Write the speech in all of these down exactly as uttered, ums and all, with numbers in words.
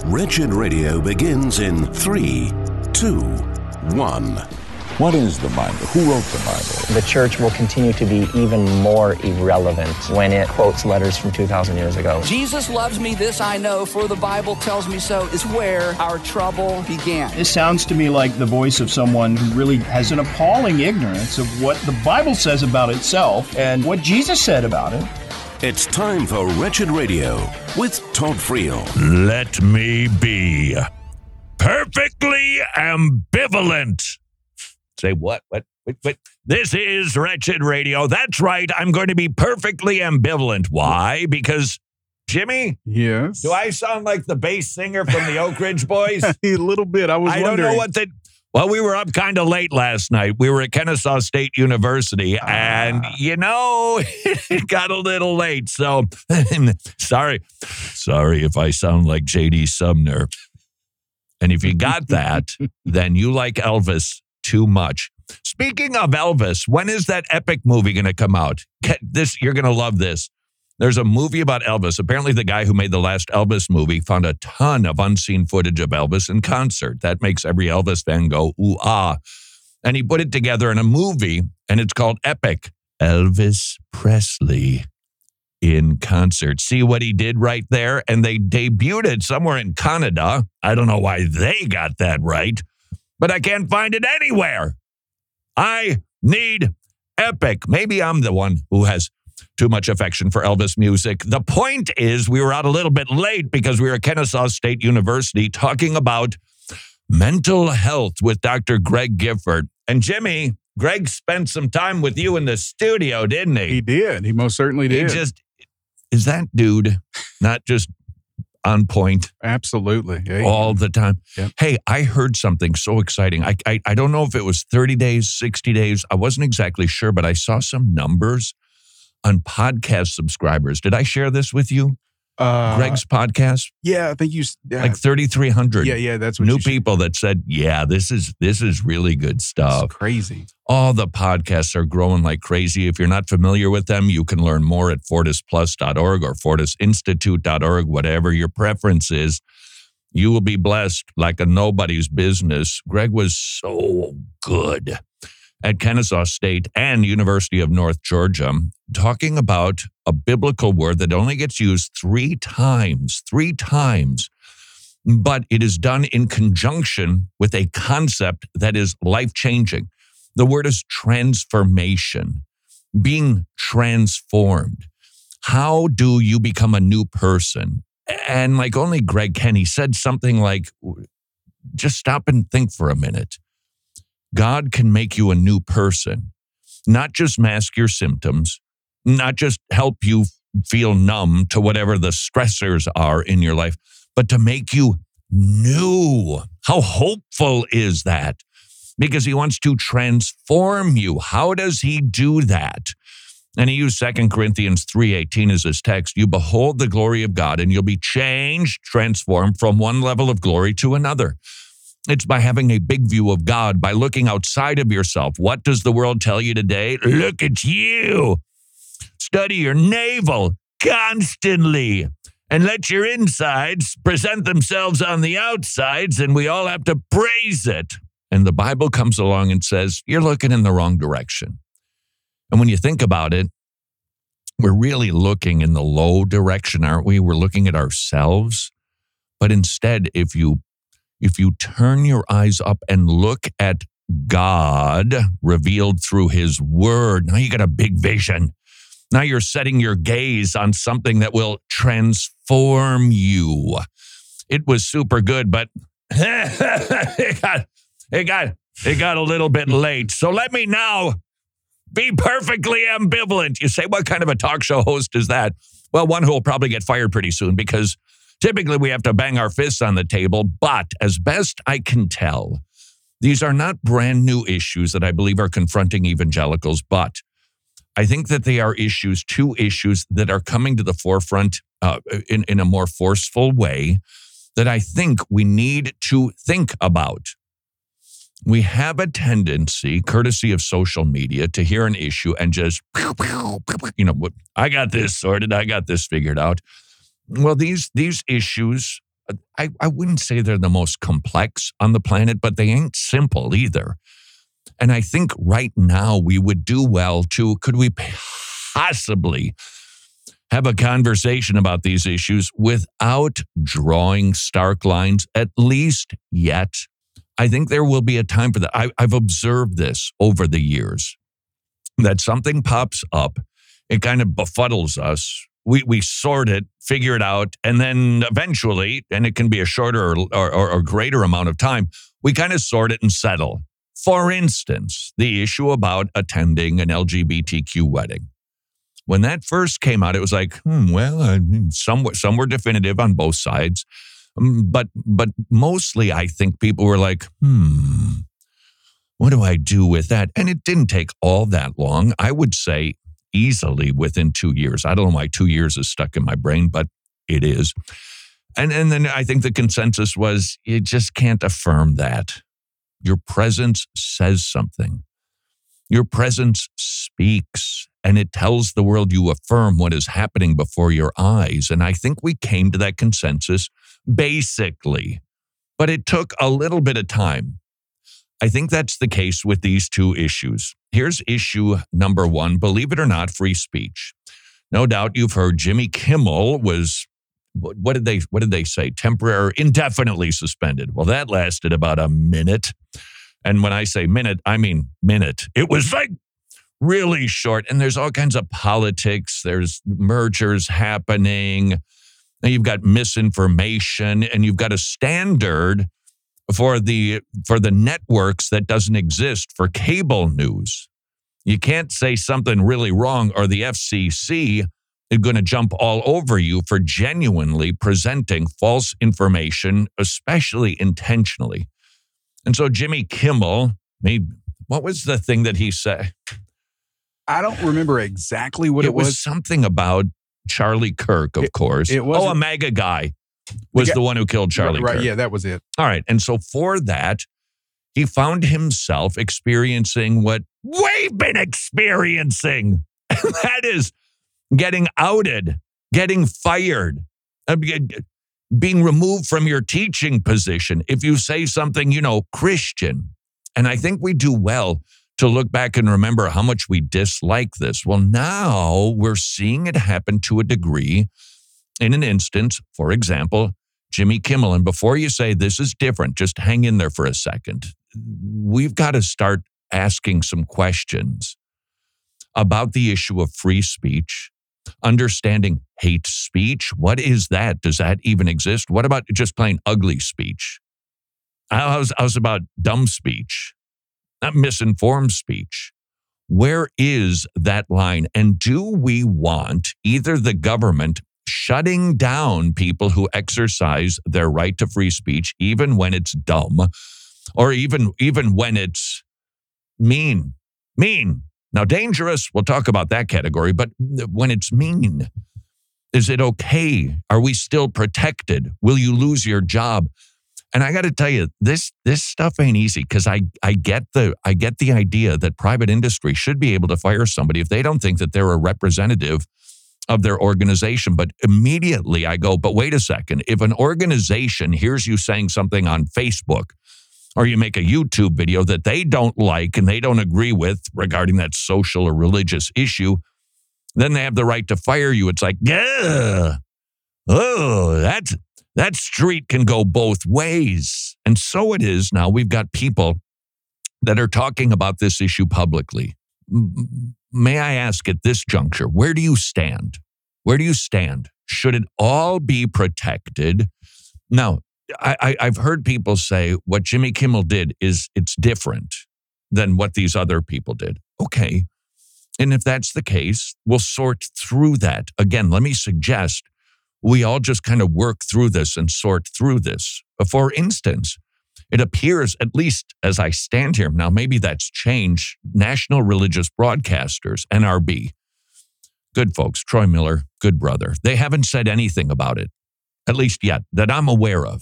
Wretched Radio begins in three, two, one. What is the Bible? Who wrote the Bible? The church will continue to be even more irrelevant when it quotes letters from two thousand years ago. Jesus loves me, this I know, for the Bible tells me so, is where our trouble began. This sounds to me like the voice of someone who really has an appalling ignorance of what the Bible says about itself and what Jesus said about it. It's time for Wretched Radio with Todd Friel. Let me be perfectly ambivalent. Say what? What? What? What? This is Wretched Radio. That's right. I'm going to be perfectly ambivalent. Why? Because, Jimmy? Yes? Do I sound like the bass singer from the Oak Ridge Boys? A little bit. I was I wondering. don't know what the... Well, we were up kind of late last night. We were at Kennesaw State University, and, ah. you know, it got a little late. So, sorry. Sorry if I sound like J D Sumner. And if you got that, then you like Elvis too much. Speaking of Elvis, when is that epic movie going to come out? Get this, you're going to love this. There's a movie about Elvis. Apparently, the guy who made the last Elvis movie found a ton of unseen footage of Elvis in concert. That makes every Elvis fan go, ooh, ah. And he put it together in a movie, and it's called Epic. Elvis Presley in concert. See what he did right there? And they debuted it somewhere in Canada. I don't know why they got that right, but I can't find it anywhere. I need Epic. Maybe I'm the one who has too much affection for Elvis music. The point is, we were out a little bit late because we were at Kennesaw State University talking about mental health with Doctor Greg Gifford. And Jimmy, Greg spent some time with you in the studio, didn't he? He did. He most certainly did. He just, is that dude not just on point? Absolutely. Yeah, all the time. Yep. Hey, I heard something so exciting. I, I I don't know if it was thirty days, sixty days. I wasn't exactly sure, but I saw some numbers on podcast subscribers. Did I share this with you? Uh, Greg's podcast? Yeah, I think you... Yeah. Like thirty-three hundred. Yeah, yeah, that's what new you should- people that said, yeah, this is this is really good stuff. It's crazy. All the podcasts are growing like crazy. If you're not familiar with them, you can learn more at fortis plus dot org or fortis institute dot org, whatever your preference is. You will be blessed like a nobody's business. Greg was so good at Kennesaw State and University of North Georgia, talking about a biblical word that only gets used three times, three times, but it is done in conjunction with a concept that is life-changing. The word is transformation, being transformed. How do you become a new person? And like only Greg can, he said something like, just stop and think for a minute. God can make you a new person, not just mask your symptoms, not just help you feel numb to whatever the stressors are in your life, but to make you new. How hopeful is that? Because he wants to transform you. How does he do that? And he used Second Corinthians three eighteen as his text. You behold the glory of God, and you'll be changed, transformed from one level of glory to another. It's by having a big view of God, by looking outside of yourself. What does the world tell you today? Look at you. Study your navel constantly and let your insides present themselves on the outsides, and we all have to praise it. And the Bible comes along and says, you're looking in the wrong direction. And when you think about it, we're really looking in the low direction, aren't we? We're looking at ourselves. But instead, if you If you turn your eyes up and look at God revealed through his word, now you got a big vision. Now you're setting your gaze on something that will transform you. It was super good, but it got, it got, it got a little bit late. So let me now be perfectly ambivalent. You say, what kind of a talk show host is that? Well, one who will probably get fired pretty soon because typically we have to bang our fists on the table, but as best I can tell, these are not brand new issues that I believe are confronting evangelicals, but I think that they are issues, two issues that are coming to the forefront uh, in, in a more forceful way that I think we need to think about. We have a tendency, courtesy of social media, to hear an issue and just, you know, I got this sorted, I got this figured out. Well, these these issues I, I wouldn't say they're the most complex on the planet, but they ain't simple either. And I think right now we would do well to, could we possibly have a conversation about these issues without drawing stark lines, at least yet? I think there will be a time for that. I, I've observed this over the years, that something pops up, it kind of befuddles us. We we sort it, figure it out, and then eventually, and it can be a shorter or, or, or greater amount of time, we kind of sort it and settle. For instance, the issue about attending an L G B T Q wedding. When that first came out, it was like, hmm, well, uh, some, some were definitive on both sides. Um, but but mostly, I think people were like, hmm, what do I do with that? And it didn't take all that long. I would say easily within two years. I don't know why two years is stuck in my brain, but it is. And, and then I think the consensus was, you just can't affirm that. Your presence says something. Your presence speaks, and it tells the world you affirm what is happening before your eyes. And I think we came to that consensus basically, but it took a little bit of time. I think that's the case with these two issues. Here's issue number one. Believe it or not, free speech. No doubt you've heard Jimmy Kimmel was, what did they, what did they say? Temporary, indefinitely suspended. Well, that lasted about a minute. And when I say minute, I mean minute. It was like really short. And there's all kinds of politics. There's mergers happening. And you've got misinformation, and you've got a standard for the for the networks that doesn't exist for cable news. You can't say something really wrong, or the F C C is going to jump all over you for genuinely presenting false information, especially intentionally. And so Jimmy Kimmel made, what was the thing that he said? I don't remember exactly what it, it was. was. Something about Charlie Kirk, of it, course. It was oh, a MAGA guy was the, guy, the one who killed Charlie right, Kirk. Yeah, that was it. All right. And so for that, he found himself experiencing what we've been experiencing. And that is getting outed, getting fired, being removed from your teaching position if you say something, you know, Christian. And I think we do well to look back and remember how much we dislike this. Well, now we're seeing it happen to a degree. In an instance, for example, Jimmy Kimmel. And before you say this is different, just hang in there for a second. We've got to start asking some questions about the issue of free speech, understanding hate speech. What is that? Does that even exist? What about just plain ugly speech? How's, how's about dumb speech? Not misinformed speech. Where is that line? And do we want either the government shutting down people who exercise their right to free speech, even when it's dumb, or even, even when it's mean? Mean. Now, dangerous, we'll talk about that category, but when it's mean, is it okay? Are we still protected? Will you lose your job? And I got to tell you, this this stuff ain't easy, because I I get the I get the idea that private industry should be able to fire somebody if they don't think that they're a representative of their organization. But immediately I go, but wait a second. If an organization hears you saying something on Facebook, or you make a YouTube video that they don't like and they don't agree with regarding that social or religious issue, then they have the right to fire you. It's like, yeah, oh, that's That street can go both ways. And so it is now. We've got people that are talking about this issue publicly. May I ask at this juncture, where do you stand? Where do you stand? Should it all be protected? Now, I, I, I've heard people say what Jimmy Kimmel did is it's different than what these other people did. Okay. And if that's the case, we'll sort through that. Again, let me suggest we all just kind of work through this and sort through this. For instance, it appears, at least as I stand here, now maybe that's changed, National Religious Broadcasters, N R B, good folks, Troy Miller, good brother, they haven't said anything about it, at least yet, that I'm aware of.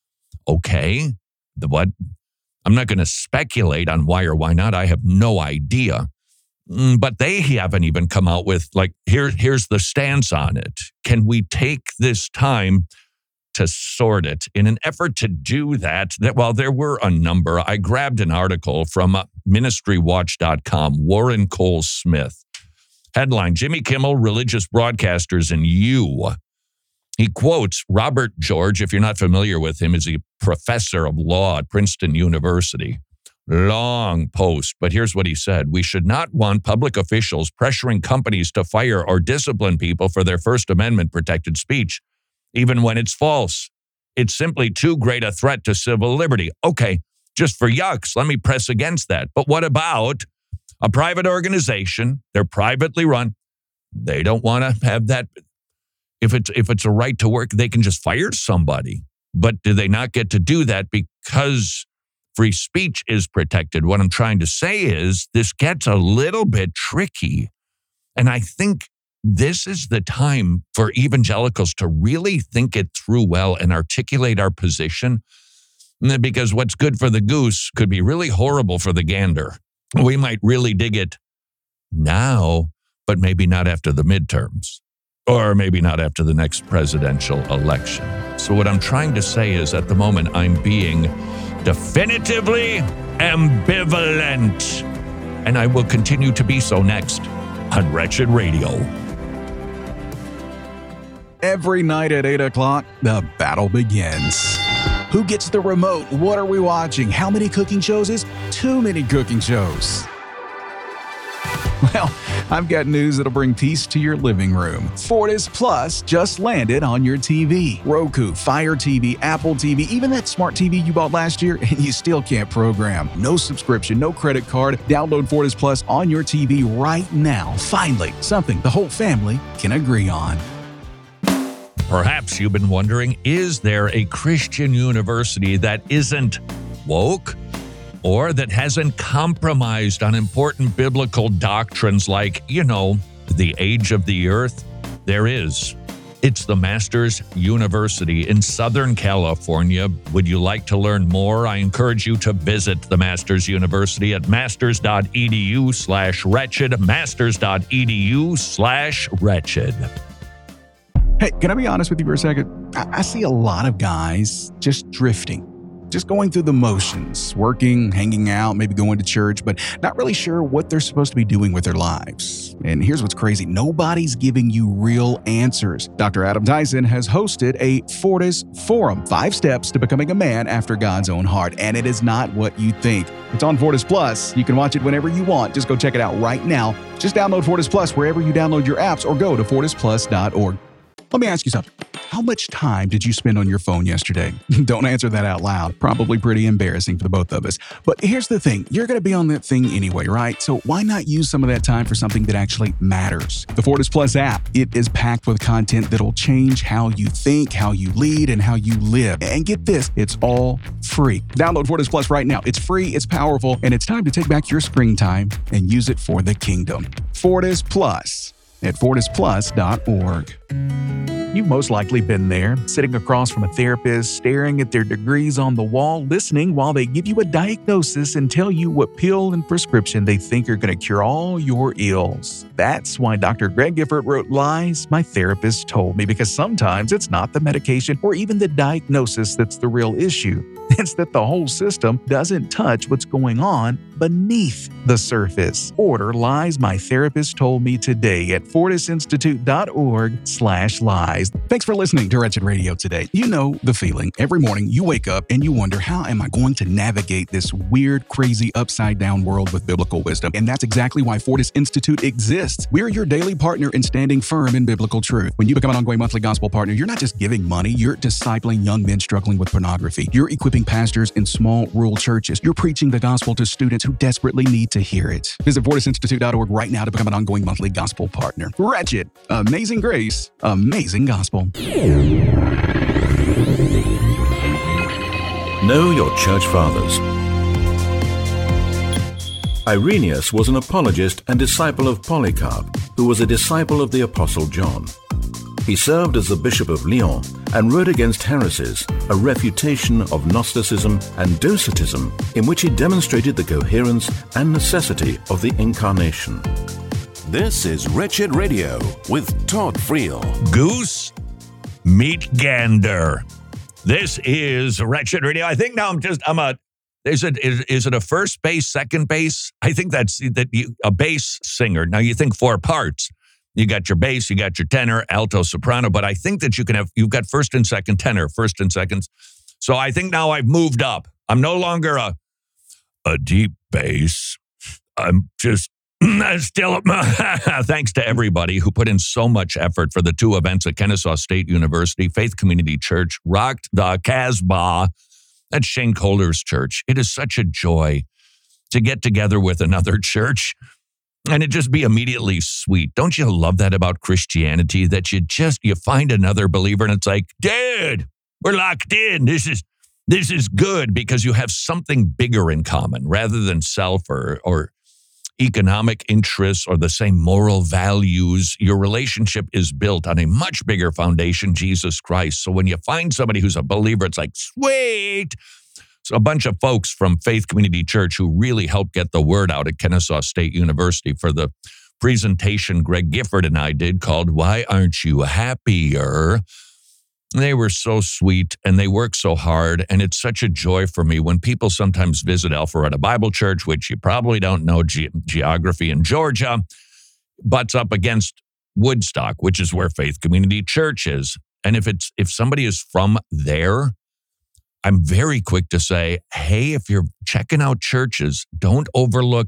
Okay, the what? I'm not going to speculate on why or why not. I have no idea. But they haven't even come out with, like, here, here's the stance on it. Can we take this time to sort it. In an effort to do that, that well, there were a number. I grabbed an article from ministry watch dot com, Warren Cole Smith. Headline, Jimmy Kimmel, Religious Broadcasters and You. He quotes Robert George. If you're not familiar with him, is a professor of law at Princeton University. Long post, but here's what he said. We should not want public officials pressuring companies to fire or discipline people for their First Amendment protected speech, even when it's false. It's simply too great a threat to civil liberty. Okay, just for yucks, let me press against that. But what about a private organization? They're privately run. They don't want to have that. If it's if it's a right to work, they can just fire somebody. But do they not get to do that because free speech is protected? What I'm trying to say is this gets a little bit tricky. And I think this is the time for evangelicals to really think it through well and articulate our position. Because what's good for the goose could be really horrible for the gander. We might really dig it now, but maybe not after the midterms. Or maybe not after the next presidential election. So what I'm trying to say is at the moment I'm being definitively ambivalent. And I will continue to be so next on Wretched Radio. Every night at eight o'clock, the battle begins. Who gets the remote? What are we watching? How many cooking shows is too many cooking shows? Well, I've got news that'll bring peace to your living room. Fortis Plus just landed on your T V. Roku, Fire T V, Apple T V, even that smart T V you bought last year and you still can't program. No subscription, no credit card. Download Fortis Plus on your T V right now. Finally, something the whole family can agree on. Perhaps you've been wondering, is there a Christian university that isn't woke? Or that hasn't compromised on important biblical doctrines like, you know, the age of the earth? There is. It's the Masters University in Southern California. Would you like to learn more? I encourage you to visit the Masters University at masters.edu slash wretched, masters.edu slash wretched. Hey, can I be honest with you for a second? I, I see a lot of guys just drifting. Just going through the motions, working, hanging out, maybe going to church, but not really sure what they're supposed to be doing with their lives. And here's what's crazy. Nobody's giving you real answers. Doctor Adam Tyson has hosted a Fortis Forum, five steps to becoming a man after God's own heart. And it is not what you think. It's on Fortis Plus. You can watch it whenever you want. Just go check it out right now. Just download Fortis Plus wherever you download your apps or go to fortis plus dot org. Let me ask you something. How much time did you spend on your phone yesterday? Don't answer that out loud. Probably pretty embarrassing for the both of us. But here's the thing. You're going to be on that thing anyway, right? So why not use some of that time for something that actually matters? The Fortis Plus app. It is packed with content that'll change how you think, how you lead, and how you live. And get this, it's all free. Download Fortis Plus right now. It's free, it's powerful, and it's time to take back your screen time and use it for the kingdom. Fortis Plus at fortis plus dot org. You've most likely been there, sitting across from a therapist, staring at their degrees on the wall, listening while they give you a diagnosis and tell you what pill and prescription they think are going to cure all your ills. That's why Doctor Greg Gifford wrote Lies My Therapist Told Me, because sometimes it's not the medication or even the diagnosis that's the real issue. It's that the whole system doesn't touch what's going on beneath the surface. Order Lies My Therapist Told Me today at fortisinstitute.org slash lies. Thanks for listening to Wretched Radio today. You know the feeling. Every morning you wake up and you wonder, how am I going to navigate this weird, crazy, upside-down world with biblical wisdom? And that's exactly why Fortis Institute exists. We're your daily partner in standing firm in biblical truth. When you become an ongoing monthly gospel partner, you're not just giving money, you're discipling young men struggling with pornography. You're equipping pastors in small rural churches. You're preaching the gospel to students who desperately need to hear it. Visit fortis institute dot org right now to become an ongoing monthly gospel partner. Wretched, amazing grace, amazing gospel. Know your church fathers. Irenaeus was an apologist and disciple of Polycarp, who was a disciple of the Apostle John. He served as the Bishop of Lyon and wrote against heresies, a refutation of Gnosticism and Docetism, in which he demonstrated the coherence and necessity of the Incarnation. This is Wretched Radio with Todd Friel. Goose, meet gander. This is Wretched Radio. I think now I'm just, I'm a, is it, is, is it a first bass, second bass? I think that's that you, a bass singer. Now you think four parts. You got your bass, you got your tenor, alto, soprano, but I think that you can have, you've got first and second tenor, first and seconds. So I think now I've moved up. I'm no longer a, a deep bass. I'm just still, thanks to everybody who put in so much effort for the two events at Kennesaw State University. Faith Community Church rocked the Casbah at Shane Kohler's church. It is such a joy to get together with another church and it just be immediately sweet. Don't you love that about Christianity? That you just, you find another believer and it's like, dude, we're locked in. This is, this is good because you have something bigger in common rather than self or, or economic interests or the same moral values. Your relationship is built on a much bigger foundation, Jesus Christ. So when you find somebody who's a believer, it's like, sweet. So a bunch of folks from Faith Community Church who really helped get the word out at Kennesaw State University for the presentation Greg Gifford and I did called Why Aren't You Happier? They were so sweet and they work so hard. And it's such a joy for me when people sometimes visit Alpharetta Bible Church, which you probably don't know, ge- geography in Georgia, butts up against Woodstock, which is where Faith Community Church is. And if it's if somebody is from there, I'm very quick to say, hey, if you're checking out churches, don't overlook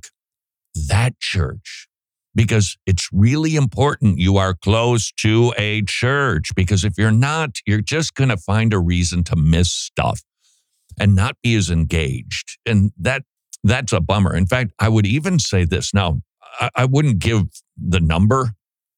that church. Because it's really important you are close to a church. Because if you're not, you're just going to find a reason to miss stuff and not be as engaged. And that that's a bummer. In fact, I would even say this. Now, I, I wouldn't give the number,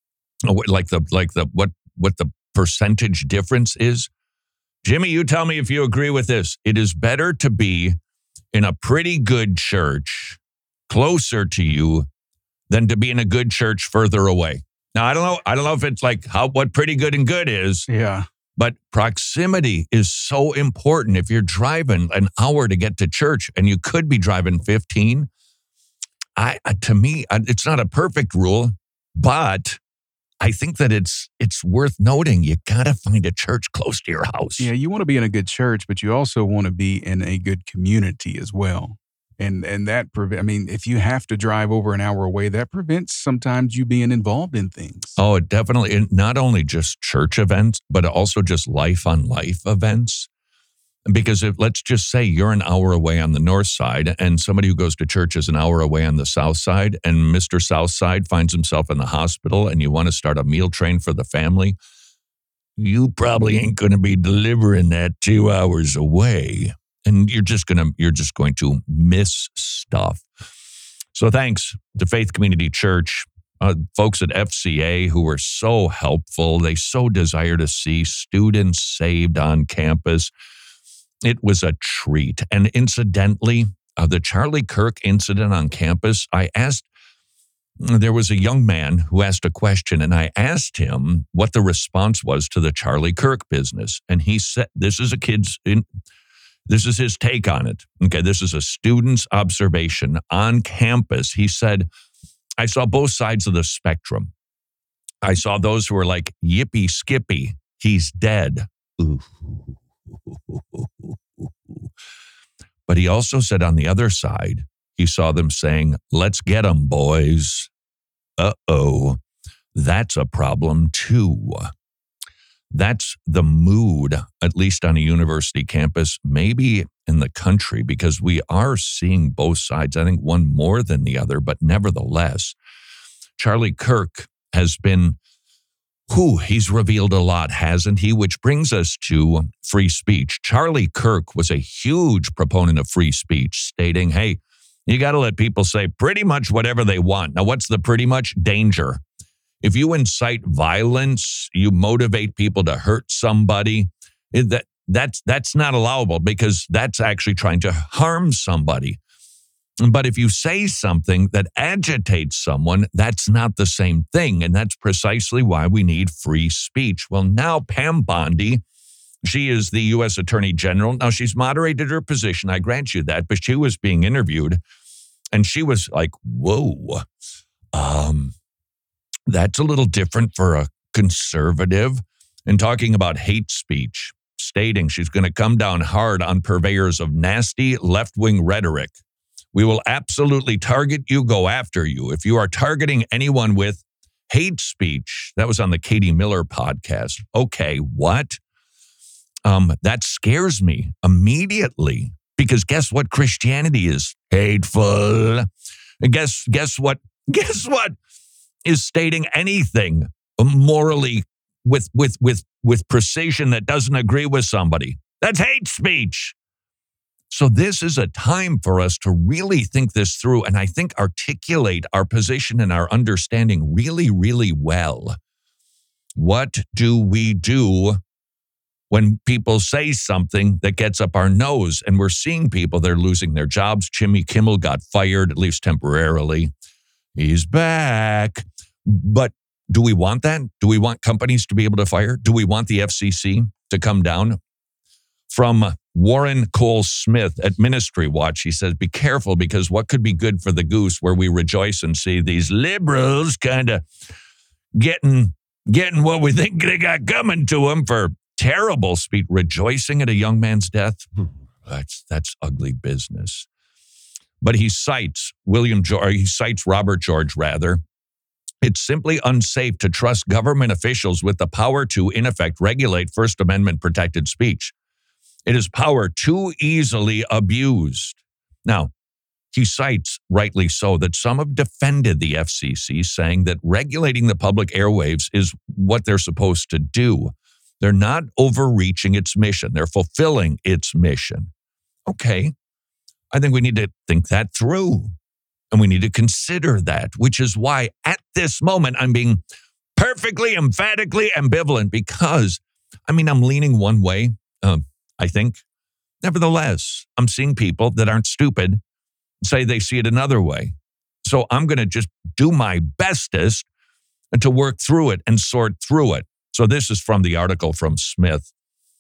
like the like the what what the percentage difference is. Jimmy, you tell me if you agree with this. It is better to be in a pretty good church closer to you than to be in a good church further away. Now, I don't know. I don't know if it's like how what pretty good and good is. Yeah. But proximity is so important. If you're driving an hour to get to church and you could be driving fifteen, I to me, it's not a perfect rule, but I think that it's it's worth noting. You got to find a church close to your house. Yeah, you want to be in a good church, but you also want to be in a good community as well. And and that, prevent, I mean, if you have to drive over an hour away, that prevents sometimes you being involved in things. Oh, it definitely. And not only just church events, but also just life on life events. Because if, let's just say you're an hour away on the north side and somebody who goes to church is an hour away on the south side and Mister South Side finds himself in the hospital and you want to start a meal train for the family, you probably ain't going to be delivering that two hours away. And you're just gonna you're just going to miss stuff. So thanks to Faith Community Church, uh, folks at F C A who were so helpful. They so desire to see students saved on campus. It was a treat. And incidentally, uh, the Charlie Kirk incident on campus, I asked, there was a young man who asked a question, and I asked him what the response was to the Charlie Kirk business. And he said, this is a kid's, in, this is his take on it. Okay, this is a student's observation on campus. He said, I saw both sides of the spectrum. I saw those who were like, yippee skippy, he's dead. Ooh. But he also said on the other side, he saw them saying, let's get them, boys. Uh-oh, that's a problem too. That's the mood, at least on a university campus, maybe in the country, because we are seeing both sides. I think one more than the other, but nevertheless, Charlie Kirk has been, whew, he's revealed a lot, hasn't he? Which brings us to free speech. Charlie Kirk was a huge proponent of free speech, stating, hey, you got to let people say pretty much whatever they want. Now, what's the pretty much? Danger. If you incite violence, you motivate people to hurt somebody, that that's that's not allowable because that's actually trying to harm somebody. But if you say something that agitates someone, that's not the same thing. And that's precisely why we need free speech. Well, now Pam Bondi, she is the U S Attorney General. Now, she's moderated her position. I grant you that. But she was being interviewed and she was like, whoa, um, that's a little different for a conservative. And talking about hate speech. stating she's going to come down hard on purveyors of nasty left-wing rhetoric. We will absolutely target you, go after you. If you are targeting anyone with hate speech, that was on the Katie Miller podcast. Okay, what? Um, that scares me immediately because guess what Christianity is? Hateful. And guess, guess what? Guess what is stating anything morally with, with, with, with precision that doesn't agree with somebody? That's hate speech. So this is a time for us to really think this through and I think articulate our position and our understanding really, really well. What do we do when people say something that gets up our nose? And we're seeing people, they're losing their jobs. Jimmy Kimmel got fired, at least temporarily. He's back. But do we want that? Do we want companies to be able to fire? Do we want the F C C to come down? From Warren Cole Smith at Ministry Watch, he says, be careful because what could be good for the goose where we rejoice and see these liberals kind of getting, getting what we think they got coming to them for terrible speech, rejoicing at a young man's death. That's, that's ugly business. But he cites William George, he cites Robert George rather. It's simply unsafe to trust government officials with the power to, in effect, regulate First Amendment protected speech. It is power too easily abused. Now, he cites, rightly so, that some have defended the F C C, saying that regulating the public airwaves is what they're supposed to do. They're not overreaching its mission. They're fulfilling its mission. Okay, I think we need to think that through. And we need to consider that, which is why at this moment I'm being perfectly, emphatically ambivalent because, I mean, I'm leaning one way. Um, I think. Nevertheless, I'm seeing people that aren't stupid say they see it another way. So I'm going to just do my bestest to work through it and sort through it. So this is from the article from Smith.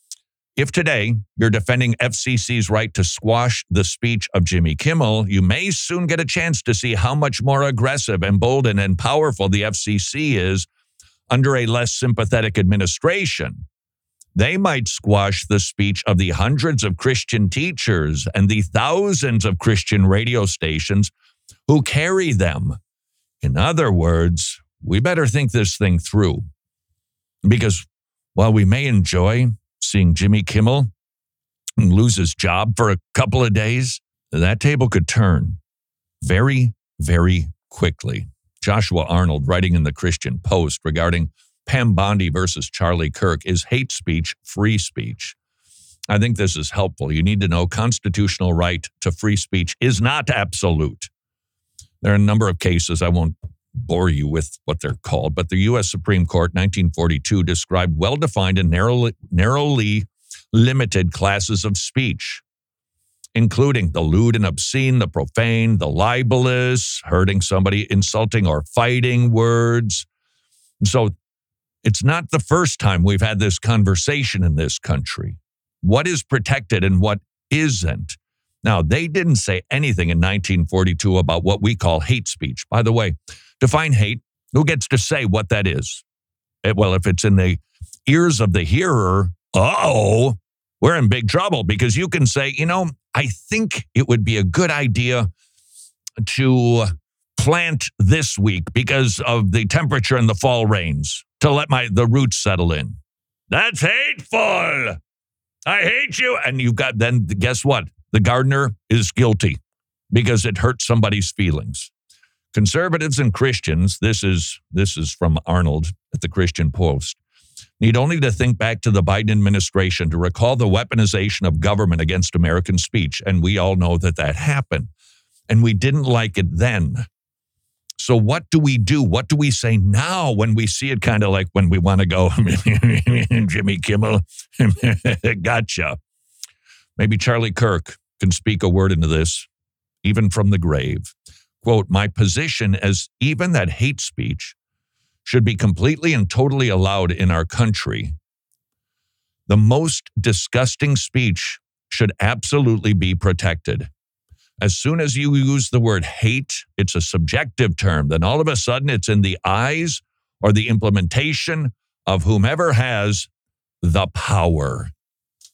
If today you're defending F C C's right to squash the speech of Jimmy Kimmel, you may soon get a chance to see how much more aggressive, emboldened, and powerful the F C C is under a less sympathetic administration. They might squash the speech of the hundreds of Christian teachers and the thousands of Christian radio stations who carry them. In other words, we better think this thing through. Because while we may enjoy seeing Jimmy Kimmel lose his job for a couple of days, that table could turn very, very quickly. Joshua Arnold, writing in the Christian Post regarding Pam Bondi versus Charlie Kirk, is hate speech free speech? I think this is helpful. You need to know constitutional right to free speech is not absolute. There are a number of cases. I won't bore you with what they're called, but the U S Supreme Court, nineteen forty-two, described well-defined and narrowly, narrowly limited classes of speech, including the lewd and obscene, the profane, the libelous, hurting somebody, insulting or fighting words. So it's not the first time we've had this conversation in this country. What is protected and what isn't? Now, they didn't say anything in nineteen forty-two about what we call hate speech. By the way, define hate. Who gets to say what that is? It, well, if it's in the ears of the hearer, uh-oh, we're in big trouble because you can say, you know, I think it would be a good idea to plant this week because of the temperature and the fall rains, to let my the roots settle in. That's hateful. I hate you. And you've got, then guess what? The gardener is guilty because it hurt somebody's feelings. Conservatives and Christians, this is this is from Arnold at the Christian Post, need only to think back to the Biden administration to recall the weaponization of government against American speech. And we all know that that happened. And we didn't like it then. So what do we do? What do we say now when we see it kind of like when we want to go, Jimmy Kimmel, gotcha. Maybe Charlie Kirk can speak a word into this, even from the grave. Quote, my position is even that hate speech should be completely and totally allowed in our country. The most disgusting speech should absolutely be protected. As soon as you use the word hate, it's a subjective term. Then all of a sudden it's in the eyes or the implementation of whomever has the power.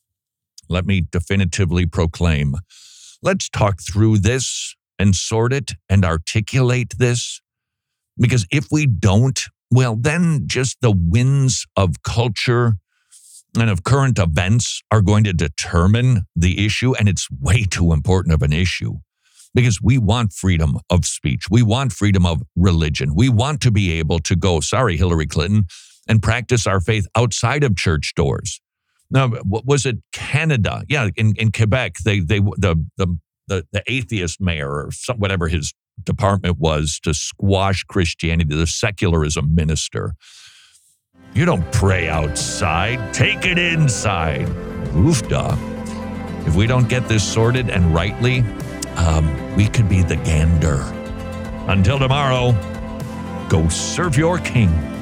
let me definitively proclaim, let's talk through this and sort it and articulate this. Because if we don't, well, then just the winds of culture and of current events are going to determine the issue. And it's way too important of an issue because we want freedom of speech. We want freedom of religion. We want to be able to go, sorry, Hillary Clinton, and practice our faith outside of church doors. Now, what was it? Canada? Yeah, in, in Quebec, they they the the the, the atheist mayor or some, whatever his department was to squash Christianity, the secularism minister. You don't pray outside. Take it inside. Oofda. If we don't get this sorted and rightly, um, we could be the gander. Until tomorrow, go serve your king.